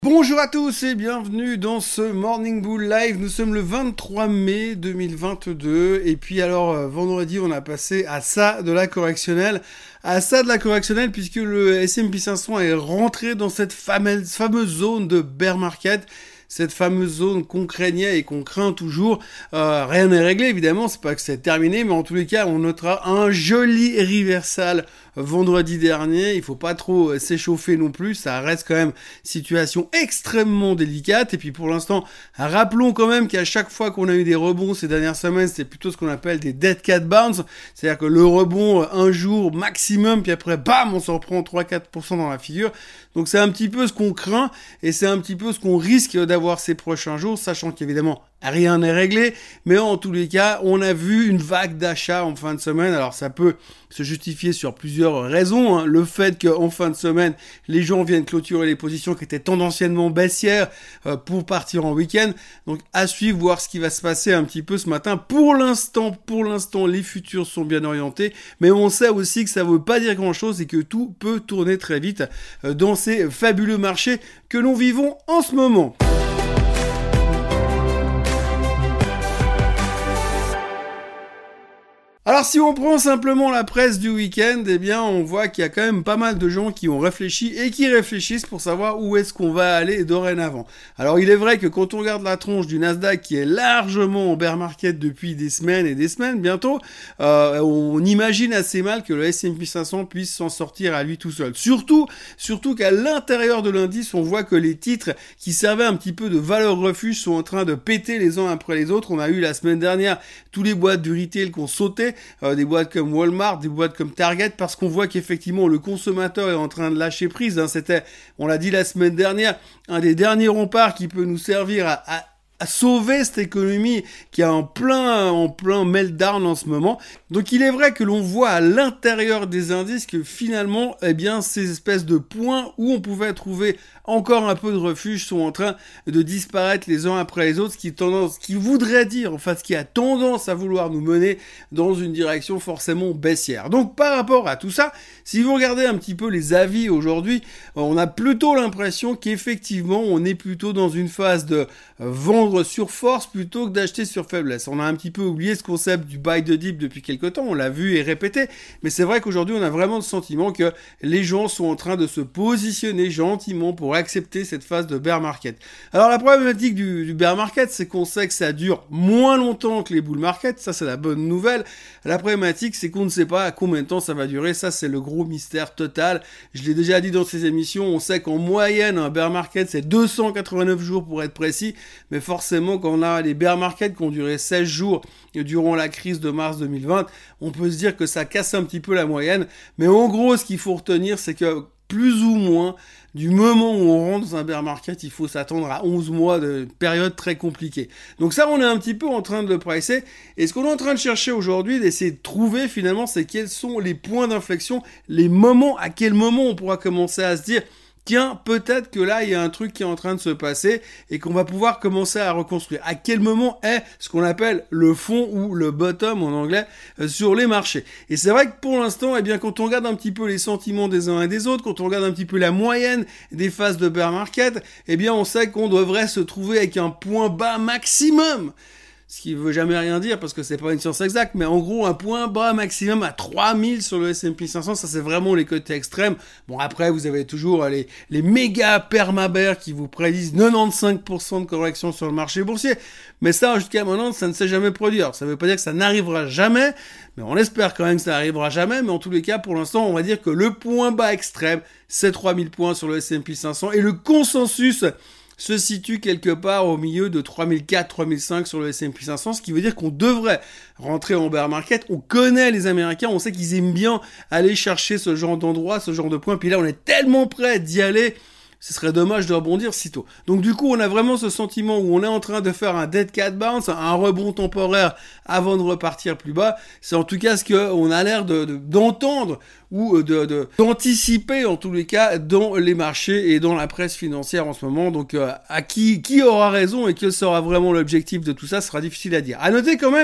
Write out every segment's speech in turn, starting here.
Bonjour à tous et bienvenue dans ce Morning Bull Live. Nous sommes le 23 mai 2022 et puis alors vendredi on a passé à ça de la correctionnelle. Puisque le S&P 500 est rentré dans cette fameuse zone de bear market. Cette fameuse zone qu'on craignait et qu'on craint toujours. Rien n'est réglé évidemment, c'est pas que c'est terminé, mais en tous les cas on notera un joli reversal vendredi dernier. Il faut pas trop s'échauffer non plus, ça reste quand même situation extrêmement délicate. Et puis pour l'instant, rappelons quand même qu'à chaque fois qu'on a eu des rebonds ces dernières semaines, c'est plutôt ce qu'on appelle des dead cat bounce, c'est-à-dire que le rebond un jour maximum, puis après bam, on s'en reprend 3-4% dans la figure. Donc c'est un petit peu ce qu'on craint et c'est un petit peu ce qu'on risque d'avoir ces prochains jours, sachant qu'évidemment rien n'est réglé, mais en tous les cas, on a vu une vague d'achat en fin de semaine. Alors ça peut se justifier sur plusieurs raisons, hein. Le fait qu'en fin de semaine, les gens viennent clôturer les positions qui étaient tendanciellement baissières pour partir en week-end. Donc à suivre, voir ce qui va se passer un petit peu ce matin. Pour l'instant, les futurs sont bien orientés, mais on sait aussi que ça veut pas dire grand-chose et que tout peut tourner très vite dans ces fabuleux marchés que nous vivons en ce moment. Alors si on prend simplement la presse du week-end, eh bien on voit qu'il y a quand même pas mal de gens qui ont réfléchi et qui réfléchissent pour savoir où est-ce qu'on va aller dorénavant. Alors il est vrai que quand on regarde la tronche du Nasdaq qui est largement en bear market depuis des semaines et des semaines bientôt, on imagine assez mal que le S&P 500 puisse s'en sortir à lui tout seul. Surtout qu'à l'intérieur de l'indice, on voit que les titres qui servaient un petit peu de valeur refuge sont en train de péter les uns après les autres. On a eu la semaine dernière tous les boîtes du retail qui ont sauté, des boîtes comme Walmart, des boîtes comme Target, parce qu'on voit qu'effectivement le consommateur est en train de lâcher prise, hein. C'était, on l'a dit la semaine dernière, un des derniers remparts qui peut nous servir à sauver cette économie qui est en plein meltdown en ce moment. Donc il est vrai que l'on voit à l'intérieur des indices que finalement, eh bien, ces espèces de points où on pouvait trouver encore un peu de refuge sont en train de disparaître les uns après les autres, ce qui voudrait dire, enfin, ce qui a tendance à vouloir nous mener dans une direction forcément baissière. Donc par rapport à tout ça, si vous regardez un petit peu les avis aujourd'hui, on a plutôt l'impression qu'effectivement, on est plutôt dans une phase de vendre sur force plutôt que d'acheter sur faiblesse. On a un petit peu oublié ce concept du buy the dip depuis quelques temps, on l'a vu et répété, mais c'est vrai qu'aujourd'hui on a vraiment le sentiment que les gens sont en train de se positionner gentiment pour accepter cette phase de bear market. Alors la problématique du bear market, c'est qu'on sait que ça dure moins longtemps que les bull market, ça c'est la bonne nouvelle. La problématique, c'est qu'on ne sait pas à combien de temps ça va durer, ça c'est le gros mystère total. Je l'ai déjà dit dans ces émissions, on sait qu'en moyenne un bear market c'est 289 jours pour être précis, mais forcément quand on a les bear markets qui ont duré 16 jours durant la crise de mars 2020, on peut se dire que ça casse un petit peu la moyenne, mais en gros ce qu'il faut retenir, c'est que plus ou moins, du moment où on rentre dans un bear market, il faut s'attendre à 11 mois de période très compliquée. Donc ça, on est un petit peu en train de le pricer. Et ce qu'on est en train de chercher aujourd'hui, d'essayer de trouver finalement, c'est quels sont les points d'inflexion, les moments, à quel moment on pourra commencer à se dire tiens, peut-être que là, il y a un truc qui est en train de se passer et qu'on va pouvoir commencer à reconstruire. À quel moment est ce qu'on appelle le fond ou le bottom en anglais sur les marchés. Et c'est vrai que pour l'instant, eh bien, quand on regarde un petit peu les sentiments des uns et des autres, quand on regarde un petit peu la moyenne des phases de bear market, eh bien, on sait qu'on devrait se trouver avec un point bas maximum. Ce qui veut jamais rien dire parce que c'est pas une science exacte, mais en gros, un point bas maximum à 3000 sur le S&P 500, ça c'est vraiment les côtés extrêmes. Bon, après, vous avez toujours les méga perma-bears qui vous prédisent 95% de correction sur le marché boursier. Mais ça, jusqu'à maintenant, ça ne s'est jamais produit. Alors, ça veut pas dire que ça n'arrivera jamais, mais on espère quand même que ça n'arrivera jamais. Mais en tous les cas, pour l'instant, on va dire que le point bas extrême, c'est 3000 points sur le S&P 500 et le consensus se situe quelque part au milieu de 3004, 3005 sur le S&P 500, ce qui veut dire qu'on devrait rentrer en bear market. On connaît les Américains, on sait qu'ils aiment bien aller chercher ce genre d'endroit, ce genre de point. Puis là, on est tellement prêt d'y aller, ce serait dommage de rebondir si tôt. Donc du coup, on a vraiment ce sentiment où on est en train de faire un dead cat bounce, un rebond temporaire avant de repartir plus bas. C'est en tout cas ce qu'on a l'air d'entendre ou d'anticiper en tous les cas dans les marchés et dans la presse financière en ce moment. Donc à qui aura raison et quel sera vraiment l'objectif de tout ça sera difficile à dire. À noter quand même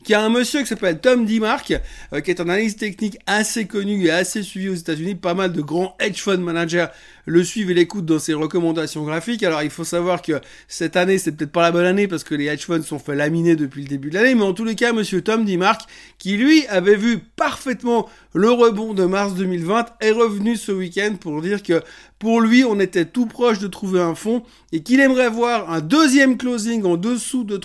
qu'il y a un monsieur qui s'appelle Tom DeMark, qui est un analyste technique assez connu et assez suivi aux États-Unis. Pas mal de grands hedge fund managers le suivent et l'écoutent dans ses recommandations graphiques. Alors il faut savoir que cette année, c'est peut-être pas la bonne année parce que les hedge funds sont fait laminer depuis le début de l'année, mais en tous les cas, monsieur Tom DeMark, qui lui avait vu parfaitement le rebond de mars 2020, est revenu ce week-end pour dire que pour lui, on était tout proche de trouver un fond et qu'il aimerait voir un deuxième closing en dessous de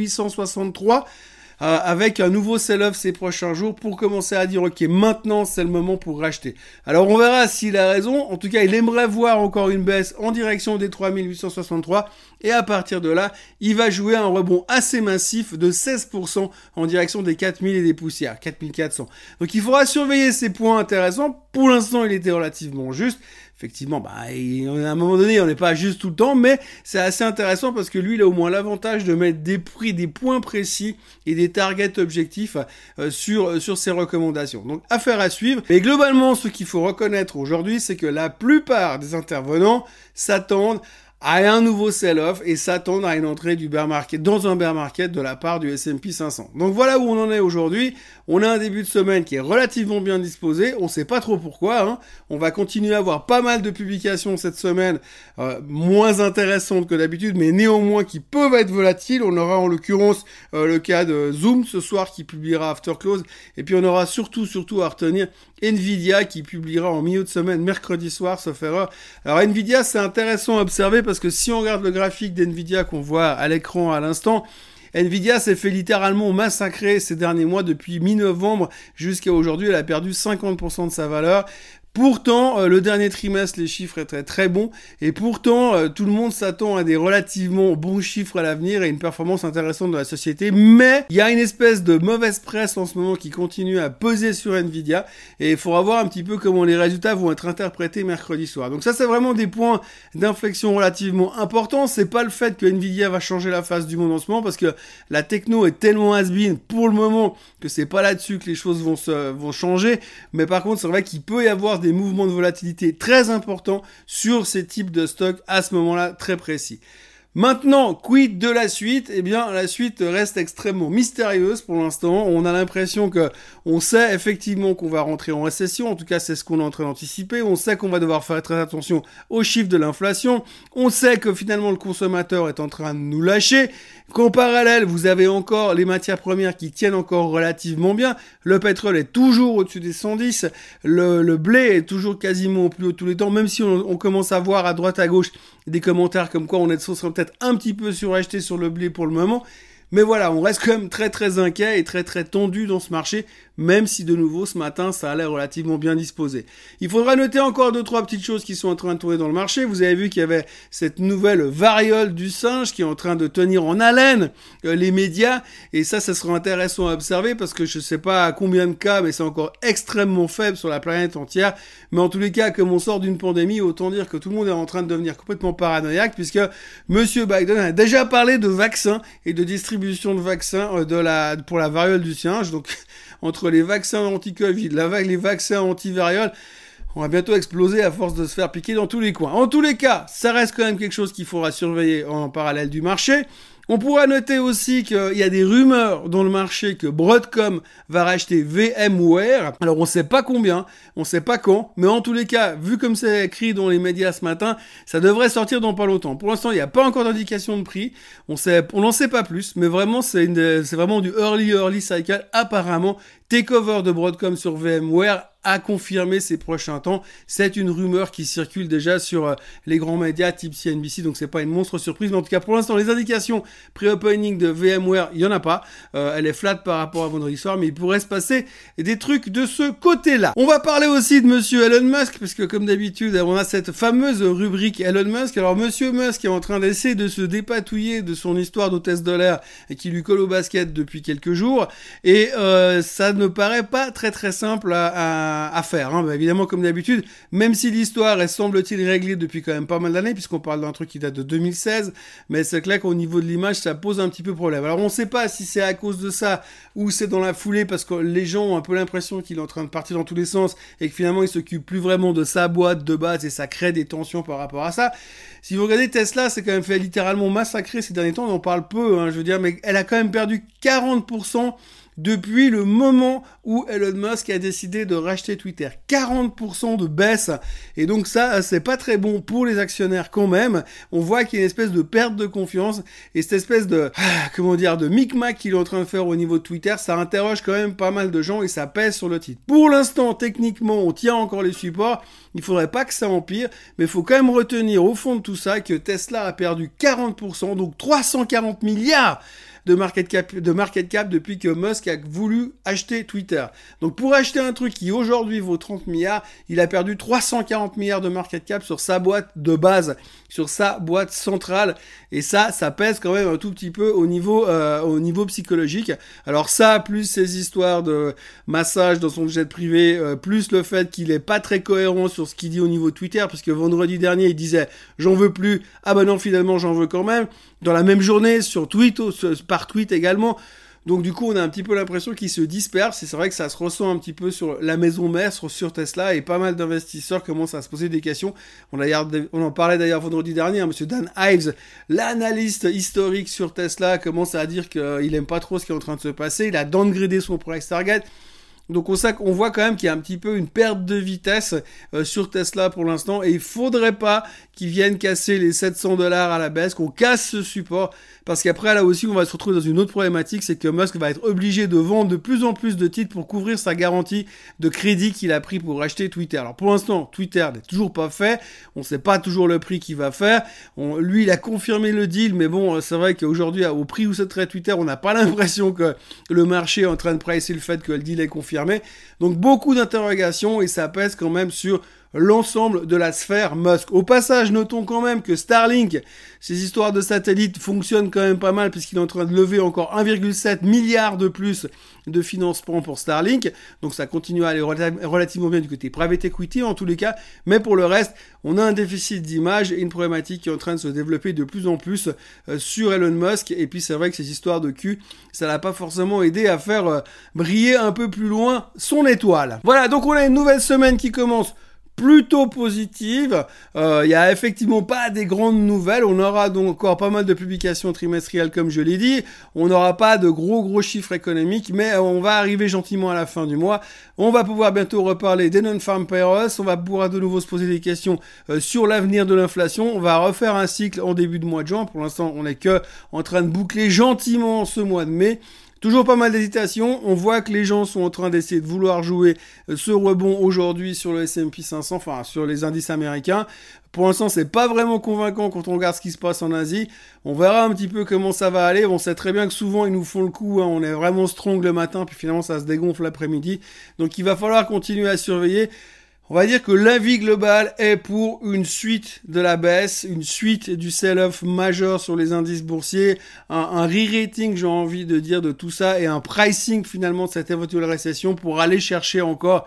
3863 avec un nouveau sell-off ces prochains jours pour commencer à dire ok, maintenant c'est le moment pour racheter. Alors on verra s'il a raison. En tout cas, il aimerait voir encore une baisse en direction des 3863 et à partir de là, il va jouer un rebond assez massif de 16% en direction des 4000 et des poussières, 4400. Donc il faudra surveiller ces points intéressants. Pour l'instant, il était relativement juste. Effectivement, à un moment donné, on n'est pas juste tout le temps, mais c'est assez intéressant parce que lui, il a au moins l'avantage de mettre des prix, des points précis et des targets objectifs sur ses recommandations. Donc, affaire à suivre. Et globalement, ce qu'il faut reconnaître aujourd'hui, c'est que la plupart des intervenants s'attendent à un nouveau sell-off et s'attendent à une entrée du bear market, dans un bear market de la part du S&P 500. Donc voilà où on en est aujourd'hui. On a un début de semaine qui est relativement bien disposé. On sait pas trop pourquoi, hein. On va continuer à avoir pas mal de publications cette semaine, moins intéressantes que d'habitude, mais néanmoins qui peuvent être volatiles. On aura en l'occurrence le cas de Zoom ce soir qui publiera after close. Et puis on aura surtout à retenir Nvidia qui publiera en milieu de semaine, mercredi soir, sauf erreur. Alors Nvidia, c'est intéressant à observer parce que si on regarde le graphique d'Nvidia qu'on voit à l'écran à l'instant, Nvidia s'est fait littéralement massacrer ces derniers mois depuis mi-novembre jusqu'à aujourd'hui. Elle a perdu 50% de sa valeur. Pourtant, le dernier trimestre, les chiffres étaient très bons et pourtant, tout le monde s'attend à des relativement bons chiffres à l'avenir et une performance intéressante de la société. Mais il y a une espèce de mauvaise presse en ce moment qui continue à peser sur Nvidia et il faudra voir un petit peu comment les résultats vont être interprétés mercredi soir. Donc ça, c'est vraiment des points d'inflexion relativement importants. C'est pas le fait que Nvidia va changer la face du monde en ce moment parce que la techno est tellement has-been pour le moment que c'est pas là-dessus que les choses vont changer. Mais par contre, c'est vrai qu'il peut y avoir des mouvements de volatilité très importants sur ces types de stocks à ce moment-là très précis. Maintenant, quid de la suite? Eh bien, la suite reste extrêmement mystérieuse pour l'instant. On a l'impression que on sait effectivement qu'on va rentrer en récession. En tout cas, c'est ce qu'on est en train d'anticiper. On sait qu'on va devoir faire très attention aux chiffres de l'inflation. On sait que finalement le consommateur est en train de nous lâcher. Qu'en parallèle, vous avez encore les matières premières qui tiennent encore relativement bien. Le pétrole est toujours au-dessus des 110. Le blé est toujours quasiment au plus haut de tous les temps. Même si on commence à voir à droite à gauche des commentaires comme quoi on serait peut-être un petit peu suracheté sur le blé pour le moment. Mais voilà, on reste quand même très très inquiet et très très tendu dans ce marché, même si de nouveau ce matin ça a l'air relativement bien disposé. Il faudra noter encore 2-3 petites choses qui sont en train de tourner dans le marché. Vous avez vu qu'il y avait cette nouvelle variole du singe qui est en train de tenir en haleine les médias, et ça sera intéressant à observer parce que je sais pas à combien de cas, mais c'est encore extrêmement faible sur la planète entière. Mais en tous les cas, comme on sort d'une pandémie, autant dire que tout le monde est en train de devenir complètement paranoïaque puisque Monsieur Biden a déjà parlé de vaccins et de distribution de vaccins pour la variole du singe. Donc entre les vaccins anti-Covid, les vaccins anti-variole, on va bientôt exploser à force de se faire piquer dans tous les coins. En tous les cas, ça reste quand même quelque chose qu'il faudra surveiller en parallèle du marché. On pourra noter aussi qu'il y a des rumeurs dans le marché que Broadcom va racheter VMware. Alors on sait pas combien, on sait pas quand, mais en tous les cas, vu comme c'est écrit dans les médias ce matin, ça devrait sortir dans pas longtemps. Pour l'instant, il n'y a pas encore d'indication de prix. On n'en sait pas plus, mais vraiment c'est vraiment du early cycle apparemment. Takeover de Broadcom sur VMware à confirmer ces prochains temps. C'est une rumeur qui circule déjà sur les grands médias type CNBC, donc c'est pas une monstre surprise, mais en tout cas pour l'instant les indications pré-opening de VMware, il y en a pas. Elle est flat par rapport à vendredi soir, mais il pourrait se passer des trucs de ce côté-là. On va parler aussi de monsieur Elon Musk, parce que comme d'habitude, on a cette fameuse rubrique Elon Musk. Alors monsieur Musk est en train d'essayer de se dépatouiller de son histoire d'hôtesse de l'air et qui lui colle au basket depuis quelques jours, et ça ne paraît pas très très simple à faire. Hein. Bah, évidemment, comme d'habitude, même si l'histoire est semble-t-il réglée depuis quand même pas mal d'années, puisqu'on parle d'un truc qui date de 2016, mais c'est clair qu'au niveau de l'image, ça pose un petit peu problème. Alors on ne sait pas si c'est à cause de ça ou c'est dans la foulée parce que les gens ont un peu l'impression qu'il est en train de partir dans tous les sens et que finalement il s'occupe plus vraiment de sa boîte de base et ça crée des tensions par rapport à ça. Si vous regardez Tesla, c'est quand même fait littéralement massacrer ces derniers temps, on en parle peu, hein, je veux dire, mais elle a quand même perdu 40% depuis le moment où Elon Musk a décidé de racheter Twitter. 40% de baisse. Et donc ça, c'est pas très bon pour les actionnaires quand même. On voit qu'il y a une espèce de perte de confiance et cette espèce de, de micmac qu'il est en train de faire au niveau de Twitter, ça interroge quand même pas mal de gens et ça pèse sur le titre. Pour l'instant, techniquement, on tient encore les supports. Il faudrait pas que ça empire, mais il faut quand même retenir au fond de tout ça que Tesla a perdu 40%, donc 340 milliards de market cap depuis que Musk a voulu acheter Twitter. Donc pour acheter un truc qui aujourd'hui vaut 30 milliards, il a perdu 340 milliards de market cap sur sa boîte de base, sur sa boîte centrale. Et ça pèse quand même un tout petit peu au niveau psychologique. Alors ça, plus ces histoires de massage dans son jet privé, plus le fait qu'il est pas très cohérent sur ce qu'il dit au niveau de Twitter, puisque vendredi dernier, il disait « j'en veux plus », ah ben non, finalement, j'en veux quand même. Dans la même journée, sur par tweet également. Donc du coup, on a un petit peu l'impression qu'il se disperse et c'est vrai que ça se ressent un petit peu sur la maison mère, sur Tesla et pas mal d'investisseurs commencent à se poser des questions. On en parlait d'ailleurs vendredi dernier, hein, monsieur Dan Ives, l'analyste historique sur Tesla, commence à dire qu'il aime pas trop ce qui est en train de se passer. Il a downgradé son price target. Donc on voit quand même qu'il y a un petit peu une perte de vitesse sur Tesla pour l'instant et il faudrait pas qu'ils viennent casser les 700 $ à la baisse, qu'on casse ce support parce qu'après là aussi on va se retrouver dans une autre problématique, c'est que Musk va être obligé de vendre de plus en plus de titres pour couvrir sa garantie de crédit qu'il a pris pour acheter Twitter. Alors pour l'instant Twitter n'est toujours pas fait, on sait pas toujours le prix qu'il va faire, lui il a confirmé le deal mais bon c'est vrai qu'aujourd'hui au prix où se traite Twitter on n'a pas l'impression que le marché est en train de pricer le fait que le deal est confirmé. Donc beaucoup d'interrogations et ça pèse quand même sur l'ensemble de la sphère Musk. Au passage, notons quand même que Starlink, ces histoires de satellites fonctionnent quand même pas mal puisqu'il est en train de lever encore 1,7 milliard de plus de financement pour Starlink. Donc ça continue à aller relativement bien du côté private equity en tous les cas. Mais pour le reste, on a un déficit d'image et une problématique qui est en train de se développer de plus en plus sur Elon Musk. Et puis c'est vrai que ces histoires de cul, ça l'a pas forcément aidé à faire briller un peu plus loin son étoile. Voilà, donc on a une nouvelle semaine qui commence plutôt positive. Il y a effectivement pas des grandes nouvelles. On aura donc encore pas mal de publications trimestrielles comme je l'ai dit. On n'aura pas de gros chiffres économiques, mais on va arriver gentiment à la fin du mois. On va pouvoir bientôt reparler des non-farm payrolls. On va pouvoir de nouveau se poser des questions sur l'avenir de l'inflation. On va refaire un cycle en début de mois de juin. Pour l'instant, on n'est que en train de boucler gentiment ce mois de mai. Toujours pas mal d'hésitation, on voit que les gens sont en train d'essayer de vouloir jouer ce rebond aujourd'hui sur le S&P 500, enfin sur les indices américains. Pour l'instant, c'est pas vraiment convaincant quand on regarde ce qui se passe en Asie. On verra un petit peu comment ça va aller. On sait très bien que souvent, ils nous font le coup, hein. On est vraiment strong le matin, puis finalement, ça se dégonfle l'après-midi. Donc, il va falloir continuer à surveiller. On va dire que l'avis global est pour une suite de la baisse, une suite du sell-off majeur sur les indices boursiers, un re-rating, j'ai envie de dire, de tout ça, et un pricing finalement de cette éventuelle récession pour aller chercher encore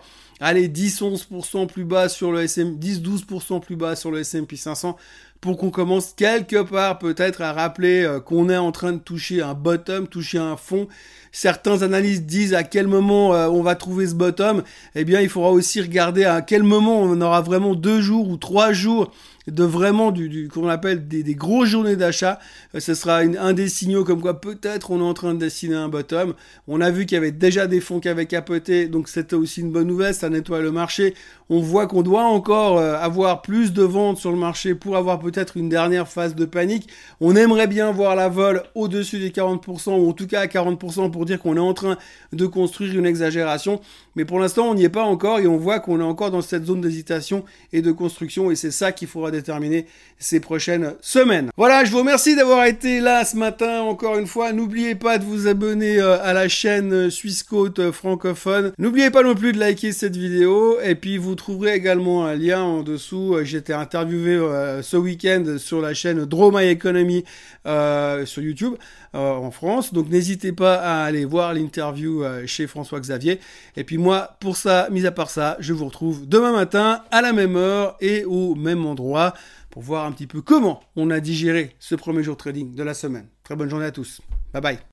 10-11% plus bas sur le S&P, 10-12% plus bas sur le S&P 500 pour qu'on commence quelque part peut-être à rappeler qu'on est en train de toucher un bottom, toucher un fond. Certains analystes disent à quel moment on va trouver ce bottom. Eh bien, il faudra aussi regarder à quel moment on aura vraiment 2 jours ou 3 jours de vraiment qu'on appelle des grosses journées d'achat. Ce sera un des signaux comme quoi peut-être on est en train de dessiner un bottom. On a vu qu'il y avait déjà des fonds qui avaient capoté, donc c'était aussi une bonne nouvelle, ça nettoie le marché. On voit qu'on doit encore avoir plus de ventes sur le marché pour avoir peut-être une dernière phase de panique. On aimerait bien voir la vol au-dessus des 40%, ou en tout cas à 40% pour dire qu'on est en train de construire une exagération. Mais pour l'instant, on n'y est pas encore et on voit qu'on est encore dans cette zone d'hésitation et de construction et c'est ça qu'il faudra déterminer ces prochaines semaines. Voilà, je vous remercie d'avoir été là ce matin encore une fois. N'oubliez pas de vous abonner à la chaîne Suisse Côte francophone. N'oubliez pas non plus de liker cette vidéo et puis vous trouverez également un lien en dessous. J'ai été interviewé ce week-end sur la chaîne Draw My Economy sur YouTube en France. Donc n'hésitez pas à aller voir l'interview chez François Xavier. Et puis moi, pour ça, mis à part ça, je vous retrouve demain matin à la même heure et au même endroit pour voir un petit peu comment on a digéré ce premier jour trading de la semaine. Très bonne journée à tous. Bye bye.